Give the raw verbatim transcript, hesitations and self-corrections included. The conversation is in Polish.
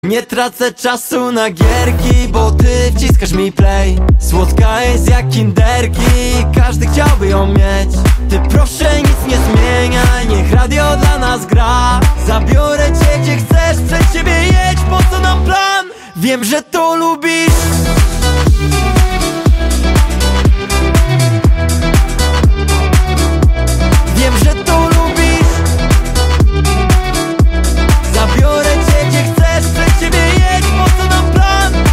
Nie tracę czasu na gierki, bo ty wciskasz mi play. Słodka jest jak kinderki, każdy chciałby ją mieć. Ty proszę nic nie zmieniaj, niech radio dla nas gra. Zabiorę cię gdzie chcesz, przed ciebie jedź, po co nam plan? Wiem, że to lubisz.